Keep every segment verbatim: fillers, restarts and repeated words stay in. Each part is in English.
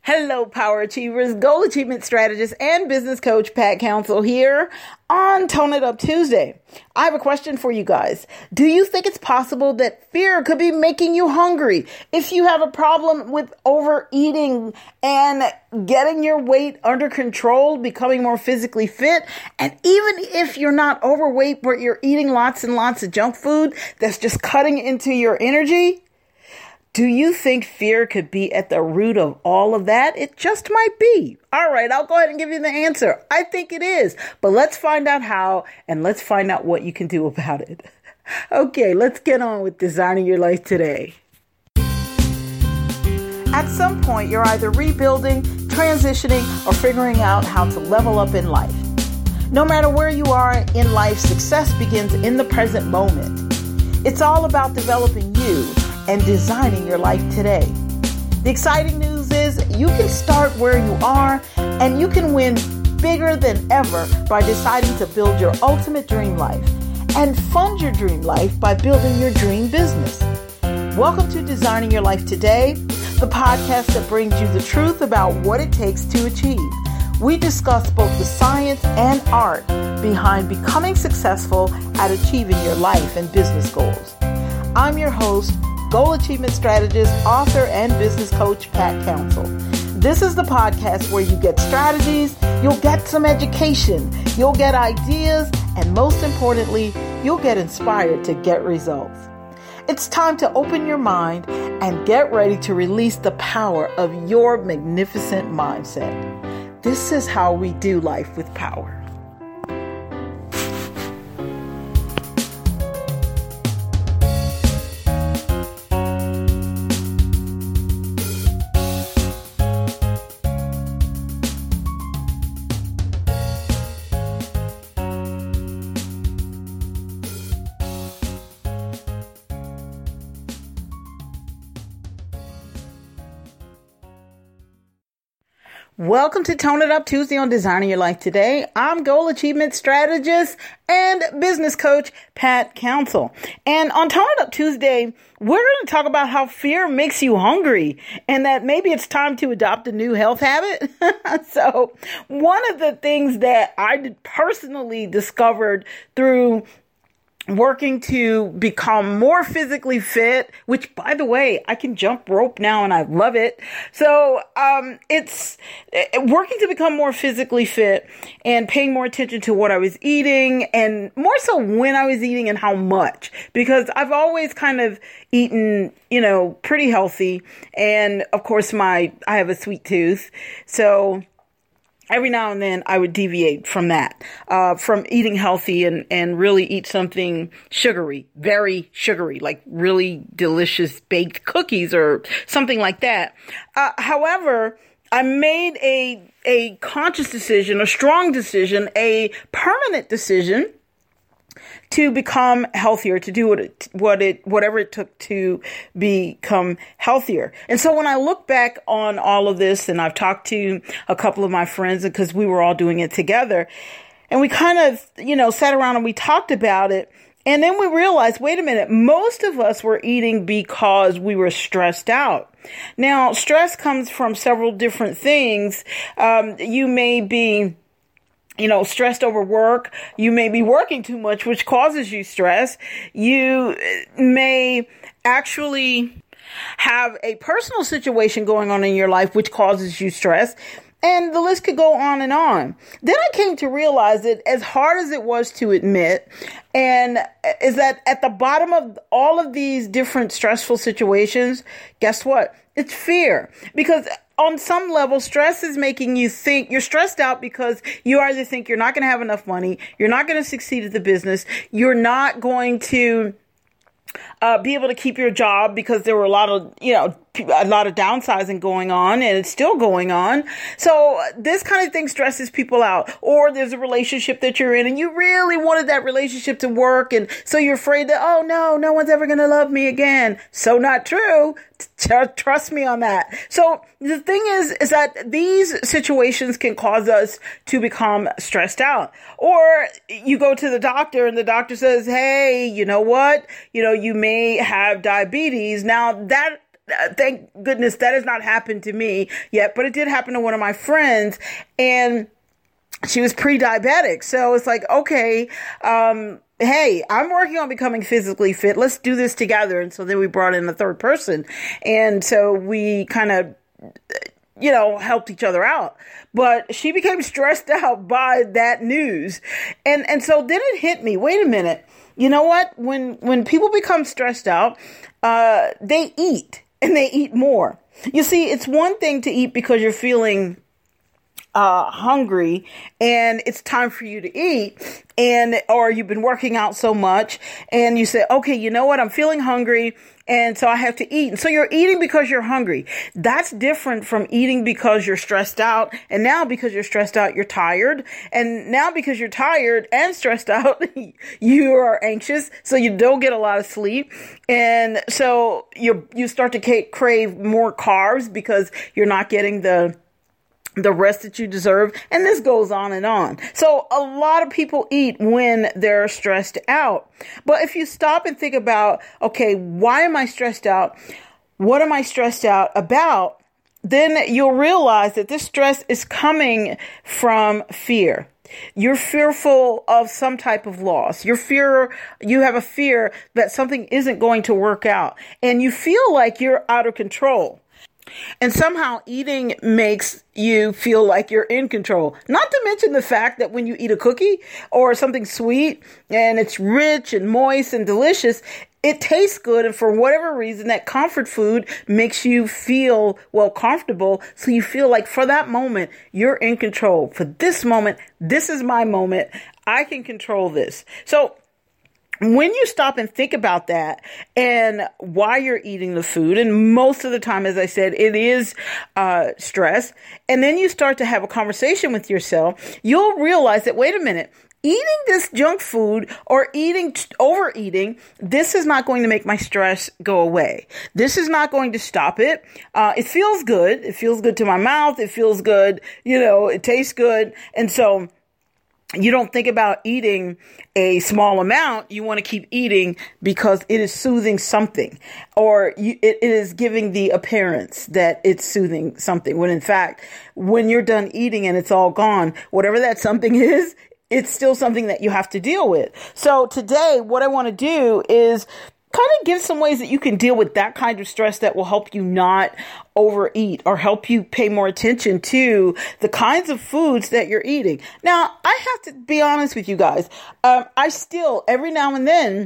Hello, Power Achievers, Goal Achievement Strategist, and Business Coach Pat Council here on Tone It Up Tuesday. I have a question for you guys. Do you think it's possible that fear could be making you hungry? If you have a problem with overeating and getting your weight under control, becoming more physically fit, and even if you're not overweight, but you're eating lots and lots of junk food that's just cutting into your energy, do you think fear could be at the root of all of that? It just might be. All right, I'll go ahead and give you the answer. I think it is. But let's find out how, and let's find out what you can do about it. Okay, let's get on with designing your life today. At some point, you're either rebuilding, transitioning, or figuring out how to level up in life. No matter where you are in life, success begins in the present moment. It's all about developing you and designing your life today. The exciting news is you can start where you are and you can win bigger than ever by deciding to build your ultimate dream life and fund your dream life by building your dream business. Welcome to Designing Your Life Today, the podcast that brings you the truth about what it takes to achieve. We discuss both the science and art behind becoming successful at achieving your life and business goals. I'm your host, Goal Achievement Strategist, author, and business coach, Pat Council. This is the podcast where you get strategies, you'll get some education, you'll get ideas, and most importantly, you'll get inspired to get results. It's time to open your mind and get ready to release the power of your magnificent mindset. This is how we do life with power. Welcome to Tone It Up Tuesday on Designing Your Life Today. I'm Goal Achievement Strategist and Business Coach Pat Council. And on Tone It Up Tuesday, we're going to talk about how fear makes you hungry and that maybe it's time to adopt a new health habit. So one of the things that I personally discovered through working to become more physically fit, which, by the way, I can jump rope now and I love it. So um, it's working to become more physically fit and paying more attention to what I was eating and more so when I was eating and how much, because I've always kind of eaten, you know, pretty healthy. And of course, my I have a sweet tooth. So every now and then I would deviate from that, uh, from eating healthy and, and really eat something sugary, very sugary, like really delicious baked cookies or something like that. Uh, however, I made a, a conscious decision, a strong decision, a permanent decision to become healthier, to do what it, what it, whatever it took to become healthier. And so when I look back on all of this, and I've talked to a couple of my friends because we were all doing it together, and we kind of, you know, sat around and we talked about it. And then we realized, wait a minute, most of us were eating because we were stressed out. Now, stress comes from several different things. Um, you may be You know, stressed over work. You may be working too much, which causes you stress. You may actually have a personal situation going on in your life, which causes you stress. And the list could go on and on. Then I came to realize that as hard as it was to admit, and is that at the bottom of all of these different stressful situations, guess what? It's fear. Because on some level, stress is making you think you're stressed out because you either think you're not going to have enough money, you're not going to succeed at the business, you're not going to uh, be able to keep your job because there were a lot of, you know, a lot of downsizing going on, and it's still going on. So this kind of thing stresses people out. Or there's a relationship that you're in and you really wanted that relationship to work. And so you're afraid that, oh no, no one's ever going to love me again. So not true. Trust me on that. So the thing is, is that these situations can cause us to become stressed out. Or you go to the doctor and the doctor says, hey, you know what? You know, you may have diabetes. Now that uh, thank goodness that has not happened to me yet, but it did happen to one of my friends, and she was pre-diabetic. So it's like, okay, um, hey, I'm working on becoming physically fit. Let's do this together. And so then we brought in a third person. And so we kind of, you know, helped each other out. But she became stressed out by that news. And, and so then it hit me, wait a minute. You know what? When, when people become stressed out, uh, they eat and they eat more. You see, it's one thing to eat because you're feeling Uh, hungry and it's time for you to eat, and or you've been working out so much and you say, okay, you know what, I'm feeling hungry and so I have to eat. And so you're eating because you're hungry. That's different from eating because you're stressed out, and now because you're stressed out, you're tired, and now because you're tired and stressed out, you are anxious, so you don't get a lot of sleep, and so you you start to ca- crave more carbs because you're not getting the the rest that you deserve. And this goes on and on. So a lot of people eat when they're stressed out. But if you stop and think about, okay, why am I stressed out? What am I stressed out about? Then you'll realize that this stress is coming from fear. You're fearful of some type of loss. You're fear, you have a fear that something isn't going to work out, and you feel like you're out of control. And somehow eating makes you feel like you're in control. Not to mention the fact that when you eat a cookie or something sweet and it's rich and moist and delicious, it tastes good. And for whatever reason, that comfort food makes you feel, well, comfortable. So you feel like for that moment, you're in control. For this moment, this is my moment. I can control this. So when you stop and think about that and why you're eating the food, and most of the time, as I said, it is uh, stress, and then you start to have a conversation with yourself, you'll realize that, wait a minute, eating this junk food or eating, overeating, this is not going to make my stress go away. This is not going to stop it. Uh, it feels good. It feels good to my mouth. It feels good. You know, it tastes good. And so you don't think about eating a small amount. You want to keep eating because it is soothing something, or you, it, it is giving the appearance that it's soothing something. When in fact, when you're done eating and it's all gone, whatever that something is, it's still something that you have to deal with. So today, what I want to do is kind of give some ways that you can deal with that kind of stress that will help you not overeat or help you pay more attention to the kinds of foods that you're eating. Now, I have to be honest with you guys. Um, I still, every now and then,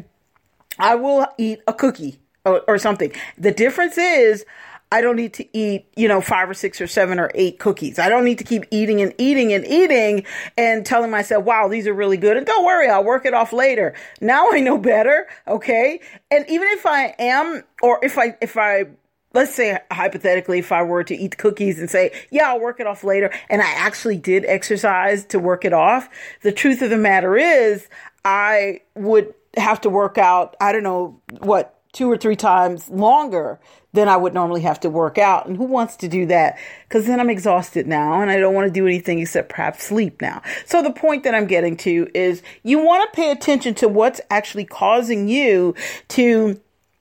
I will eat a cookie or, or something. The difference is, I don't need to eat, you know, five or six or seven or eight cookies. I don't need to keep eating and eating and eating and telling myself, wow, these are really good. And don't worry, I'll work it off later. Now I know better. Okay. And even if I am, or if I, if I, let's say hypothetically, if I were to eat cookies and say, yeah, I'll work it off later, and I actually did exercise to work it off, the truth of the matter is I would have to work out, I don't know what, two or three times longer than I would normally have to work out. And who wants to do that? Because then I'm exhausted now and I don't want to do anything except perhaps sleep now. So the point that I'm getting to is you want to pay attention to what's actually causing you to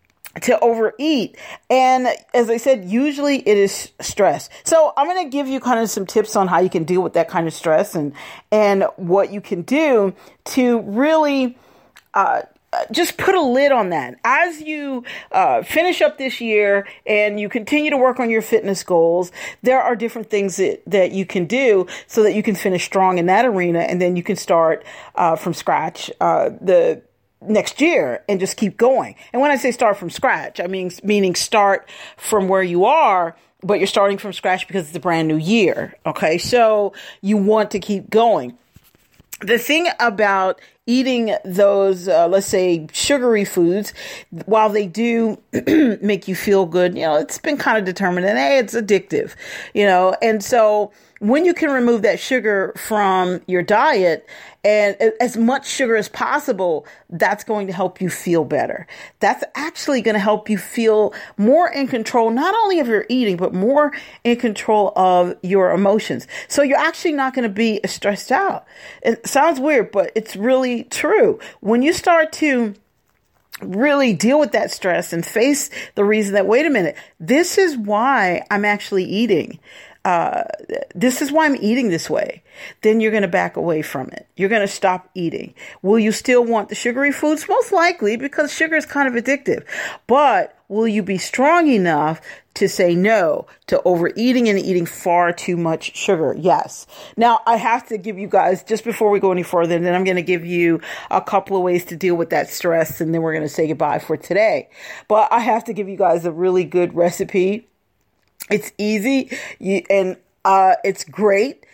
to overeat. And as I said, usually it is stress. So I'm going to give you kind of some tips on how you can deal with that kind of stress and, and what you can do to really, uh, just put a lid on that. As you uh, finish up this year and you continue to work on your fitness goals, there are different things that, that you can do so that you can finish strong in that arena, and then you can start uh, from scratch uh, the next year and just keep going. And when I say start from scratch, I mean meaning start from where you are, but you're starting from scratch because it's a brand new year. Okay, so you want to keep going. The thing about eating those, uh, let's say, sugary foods, while they do make you feel good, you know, it's been kind of determined that, hey, it's addictive, you know, and so when you can remove that sugar from your diet and as much sugar as possible, that's going to help you feel better. That's actually going to help you feel more in control, not only of your eating, but more in control of your emotions. So you're actually not going to be stressed out. It sounds weird, but it's really true. When you start to really deal with that stress and face the reason that, wait a minute, this is why I'm actually eating. Uh, this is why I'm eating this way. Then you're going to back away from it. You're going to stop eating. Will you still want the sugary foods? Most likely, because sugar is kind of addictive. But will you be strong enough to say no to overeating and eating far too much sugar? Yes. Now, I have to give you guys, just before we go any further, and then I'm going to give you a couple of ways to deal with that stress, and then we're going to say goodbye for today. But I have to give you guys a really good recipe. It's easy you, and uh, it's great.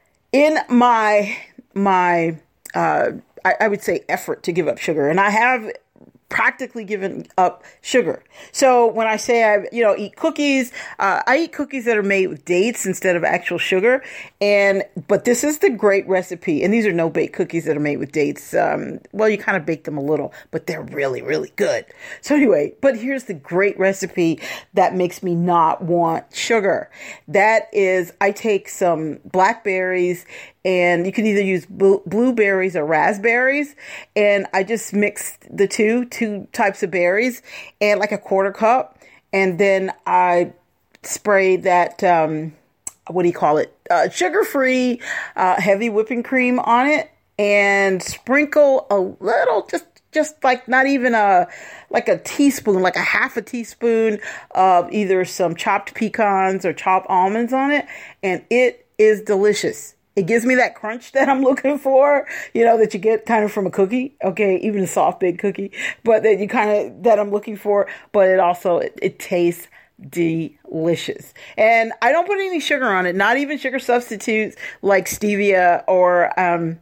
In my, my uh, I, I would say effort to give up sugar, and I have practically given up sugar. So when I say I, you know, eat cookies, uh, I eat cookies that are made with dates instead of actual sugar. And, but this is the great recipe. And these are no bake cookies that are made with dates. Um, well, you kind of bake them a little, but they're really, really good. So anyway, but here's the great recipe that makes me not want sugar. That is, I take some blackberries, and you can either use bl- blueberries or raspberries. And I just mix the two, two types of berries, and like a quarter cup. And then I spray that, um, what do you call it? Uh, sugar-free, uh, heavy whipping cream on it, and sprinkle a little, just, just like not even a, like a teaspoon, like a half a teaspoon of either some chopped pecans or chopped almonds on it. And it is delicious. It gives me that crunch that I'm looking for, you know, that you get kind of from a cookie. Okay. Even a soft baked cookie, but that you kind of, that I'm looking for, but it also, it, it tastes delicious. And I don't put any sugar on it, not even sugar substitutes like stevia or, um,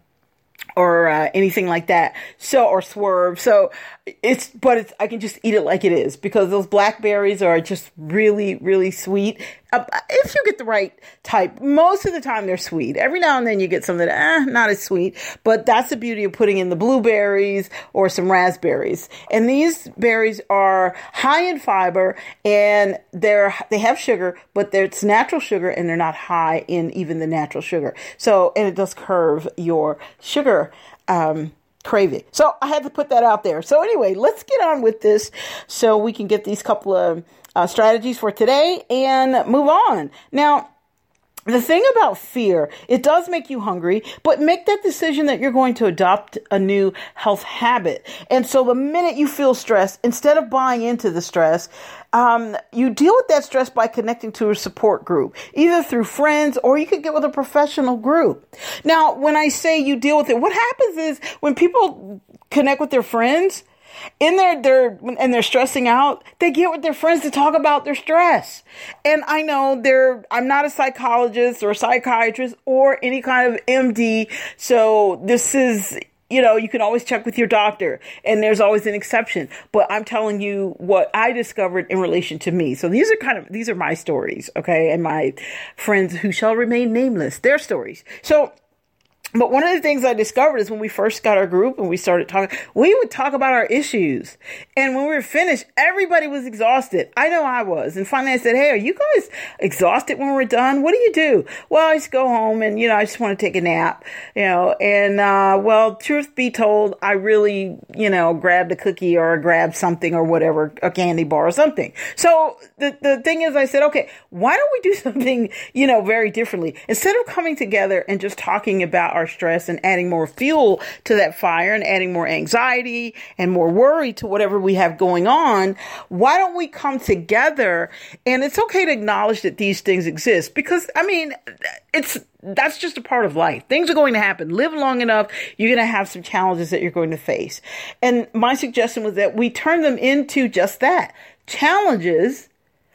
or uh, anything like that. So, or swerve. So it's, but it's, I can just eat it like it is, because those blackberries are just really, really sweet. Uh, if you get the right type, most of the time they're sweet. Every now and then you get some that, eh, not as sweet, but that's the beauty of putting in the blueberries or some raspberries. And these berries are high in fiber, and they're, they have sugar, but they're, it's natural sugar, and they're not high in even the natural sugar. So, and it does curve your sugar, um, craving. So I had to put that out there. So anyway, let's get on with this so we can get these couple of uh, strategies for today and move on. Now, the thing about fear, it does make you hungry, but make that decision that you're going to adopt a new health habit. And so the minute you feel stress, instead of buying into the stress, um, you deal with that stress by connecting to a support group, either through friends, or you could get with a professional group. Now, when I say you deal with it, what happens is when people connect with their friends, in their, their, and they're stressing out, they get with their friends to talk about their stress. And I know they're, I'm not a psychologist or a psychiatrist or any kind of M D. So this is, you know, you can always check with your doctor, and there's always an exception, but I'm telling you what I discovered in relation to me. So these are kind of, these are my stories. Okay. And my friends who shall remain nameless, their stories. So, but one of the things I discovered is when we first got our group and we started talking, we would talk about our issues. And when we were finished, everybody was exhausted. I know I was. And finally I said, hey, are you guys exhausted when we're done? What do you do? Well, I just go home and, you know, I just want to take a nap, you know, and, uh, well, truth be told, I really, you know, grabbed a cookie or grabbed something or whatever, a candy bar or something. So the, the thing is, I said, okay, why don't we do something, you know, very differently? Instead of coming together and just talking about our stress and adding more fuel to that fire and adding more anxiety and more worry to whatever we have going on, why don't we come together? And it's okay to acknowledge that these things exist, because I mean, it's, that's just a part of life. Things are going to happen. Live long enough, you're going to have some challenges that you're going to face. And my suggestion was that we turn them into just that, challenges,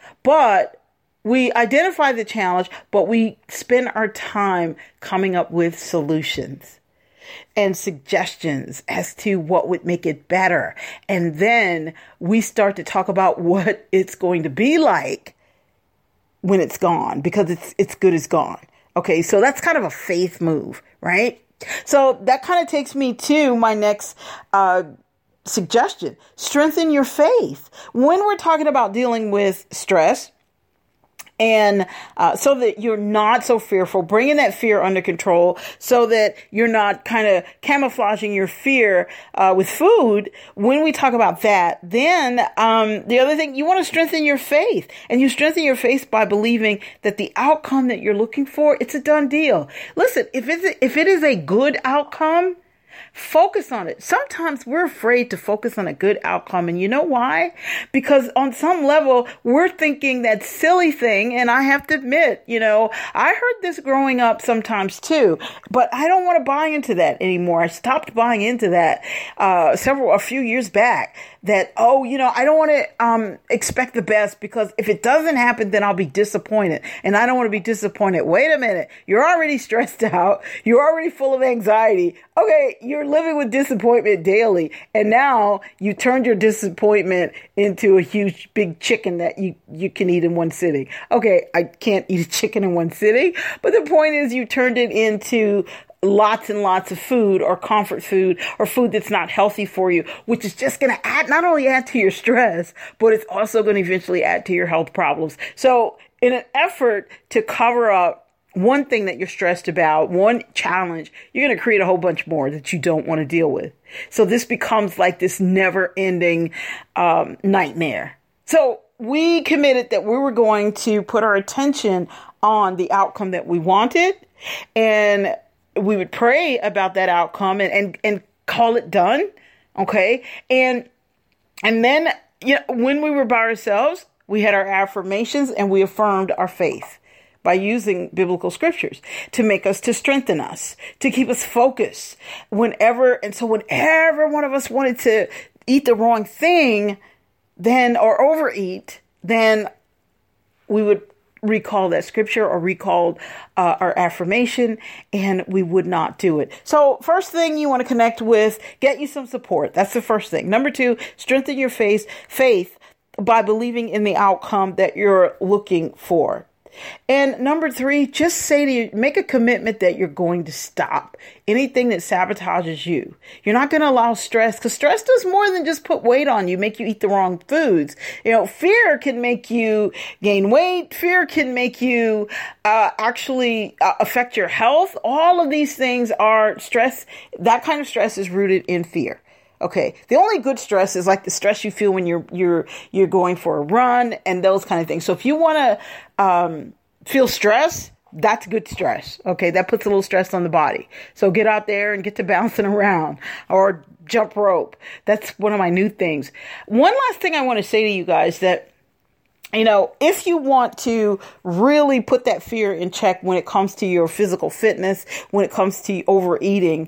but we identify the challenge, but we spend our time coming up with solutions and suggestions as to what would make it better. And then we start to talk about what it's going to be like when it's gone, because it's, it's good as gone. Okay. So that's kind of a faith move, right? So that kind of takes me to my next, uh, suggestion. Strengthen your faith. When we're talking about dealing with stress, And uh, so that you're not so fearful, bringing that fear under control so that you're not kind of camouflaging your fear uh, with food. When we talk about that, then um, the other thing, you want to strengthen your faith. And you strengthen your faith by believing that the outcome that you're looking for, it's a done deal. Listen, if it's a, if it is a good outcome, focus on it. Sometimes we're afraid to focus on a good outcome. And you know why? Because on some level, we're thinking that silly thing. And I have to admit, you know, I heard this growing up sometimes too, but I don't want to buy into that anymore. I stopped buying into that uh, several, a few years back. That, oh, you know, I don't want to um, expect the best because if it doesn't happen, then I'll be disappointed. And I don't want to be disappointed. Wait a minute. You're already stressed out. You're already full of anxiety. Okay, you're living with disappointment daily. And now you turned your disappointment into a huge, big chicken that you, you can eat in one sitting. Okay, I can't eat a chicken in one sitting. But the point is you turned it into lots and lots of food or comfort food or food that's not healthy for you, which is just going to add, not only add to your stress, but it's also going to eventually add to your health problems. So in an effort to cover up one thing that you're stressed about, one challenge, you're going to create a whole bunch more that you don't want to deal with. So this becomes like this never ending um, nightmare. So we committed that we were going to put our attention on the outcome that we wanted, and we would pray about that outcome and, and, and call it done. Okay. And, and then, you know, when we were by ourselves, we had our affirmations and we affirmed our faith by using biblical scriptures to make us, to strengthen us, to keep us focused whenever. And so whenever one of us wanted to eat the wrong thing, then, or overeat, then we would recall that scripture or recall uh, our affirmation, and we would not do it. So first thing you want to connect with, get you some support. That's the first thing. Number two, strengthen your faith, faith by believing in the outcome that you're looking for. And number three, just say to you, make a commitment that you're going to stop anything that sabotages you. You're not going to allow stress, because stress does more than just put weight on you, make you eat the wrong foods. You know, fear can make you gain weight. Fear can make you uh, actually uh, affect your health. All of these things are stress. That kind of stress is rooted in fear. Okay. The only good stress is like the stress you feel when you're, you're, you're going for a run and those kind of things. So if you want to, um, feel stress, that's good stress. Okay. That puts a little stress on the body. So get out there and get to bouncing around or jump rope. That's one of my new things. One last thing I want to say to you guys that, you know, if you want to really put that fear in check when it comes to your physical fitness, when it comes to overeating,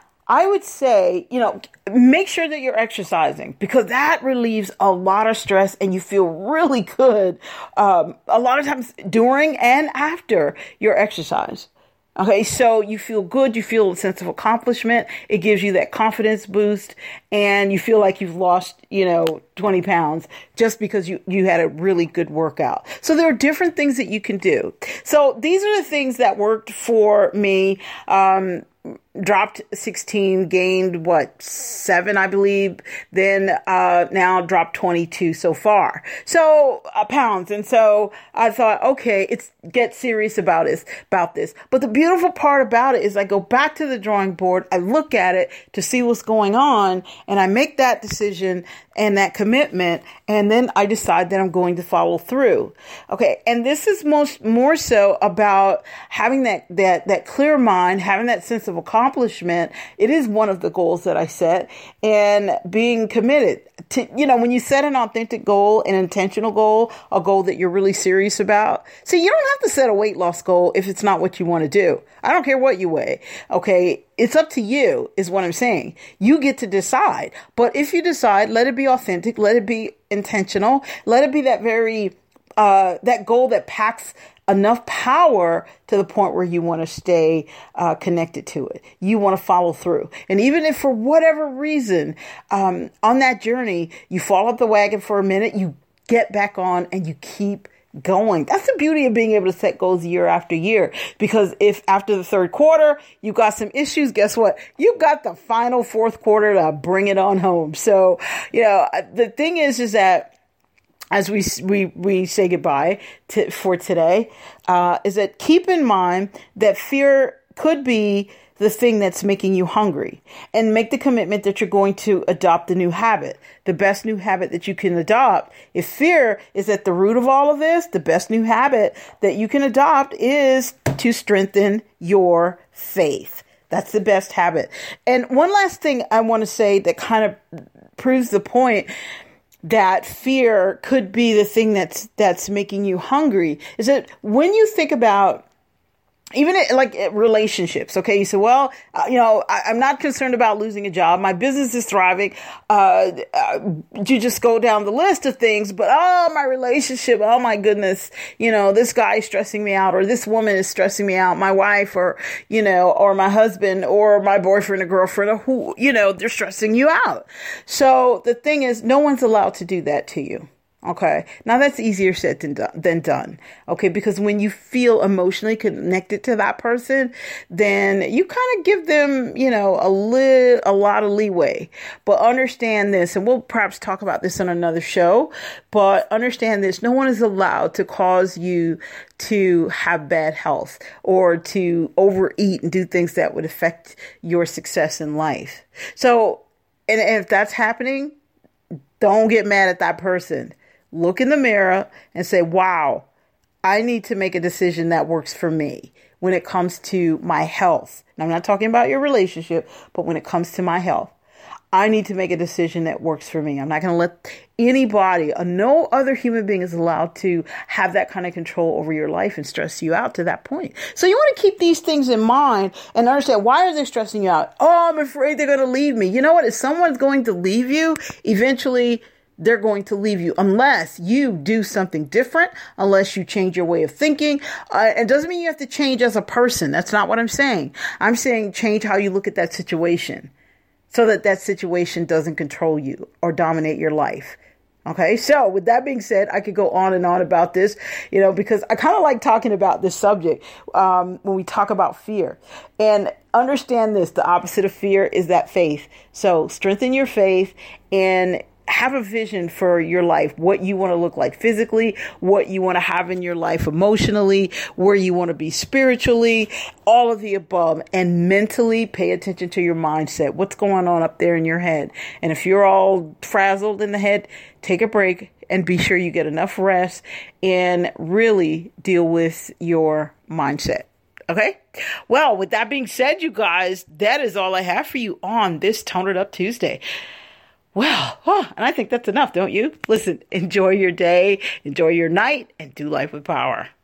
I would say, you know, make sure that you're exercising, because that relieves a lot of stress and you feel really good um, a lot of times during and after your exercise. Okay, so you feel good, you feel a sense of accomplishment, it gives you that confidence boost, and you feel like you've lost, you know, twenty pounds just because you, you had a really good workout. So there are different things that you can do. So these are the things that worked for me. Um, dropped sixteen, gained what, seven, I believe. Then, uh, now dropped twenty-two so far. So, uh, pounds. And so I thought, okay, it's get serious about this, about this. But the beautiful part about it is I go back to the drawing board. I look at it to see what's going on, and I make that decision and that commitment. And then I decide that I'm going to follow through. Okay. And this is most, more so about having that, that, that clear mind, having that sense of accomplishment. It is one of the goals that I set, and being committed to, you know, when you set an authentic goal, an intentional goal, a goal that you're really serious about. See, you don't have to set a weight loss goal if it's not what you want to do. I don't care what you weigh. Okay. It's up to you is what I'm saying. You get to decide. But if you decide, let it be authentic, let it be intentional, let it be that very, uh, that goal that packs enough power to the point where you want to stay uh, connected to it. You want to follow through. And even if for whatever reason, um, on that journey, you fall off the wagon for a minute, you get back on and you keep going. That's the beauty of being able to set goals year after year. Because if after the third quarter, you got some issues, guess what? You got the final fourth quarter to bring it on home. So, you know, the thing is, is that as we we we say goodbye to, for today, uh, is that keep in mind that fear could be the thing that's making you hungry, and make the commitment that you're going to adopt a new habit, the best new habit that you can adopt. If fear is at the root of all of this, the best new habit that you can adopt is to strengthen your faith. That's the best habit. And one last thing I want to say that kind of proves the point that fear could be the thing that's that's making you hungry is that when you think about even it, like relationships, okay, you say, well, uh, you know, I, I'm not concerned about losing a job. My business is thriving. Uh, uh, you just go down the list of things, but oh, my relationship, oh my goodness, you know, this guy is stressing me out, or this woman is stressing me out, my wife, or, you know, or my husband, or my boyfriend or girlfriend, or who, you know, they're stressing you out. So the thing is, no one's allowed to do that to you. Okay. Now that's easier said than done, than done. Okay. Because when you feel emotionally connected to that person, then you kind of give them, you know, a li- a lot of leeway, but understand this, and we'll perhaps talk about this on another show, but understand this. No one is allowed to cause you to have bad health or to overeat and do things that would affect your success in life. So, and if that's happening, don't get mad at that person. Look in the mirror and say, wow, I need to make a decision that works for me when it comes to my health. And I'm not talking about your relationship, but when it comes to my health, I need to make a decision that works for me. I'm not going to let anybody, uh, no other human being is allowed to have that kind of control over your life and stress you out to that point. So you want to keep these things in mind and understand, why are they stressing you out? Oh, I'm afraid they're going to leave me. You know what? If someone's going to leave you, eventually they're going to leave you unless you do something different, unless you change your way of thinking. Uh, it doesn't mean you have to change as a person. That's not what I'm saying. I'm saying change how you look at that situation so that that situation doesn't control you or dominate your life. Okay. So with that being said, I could go on and on about this, you know, because I kind of like talking about this subject um, when we talk about fear. And understand this, the opposite of fear is that faith. So strengthen your faith and have a vision for your life, what you want to look like physically, what you want to have in your life emotionally, where you want to be spiritually, all of the above. And mentally pay attention to your mindset. What's going on up there in your head? And if you're all frazzled in the head, take a break and be sure you get enough rest and really deal with your mindset. Okay. Well, with that being said, you guys, that is all I have for you on this Tone It Up Tuesday. Well, oh, and I think that's enough, don't you? Listen, enjoy your day, enjoy your night, and do life with power.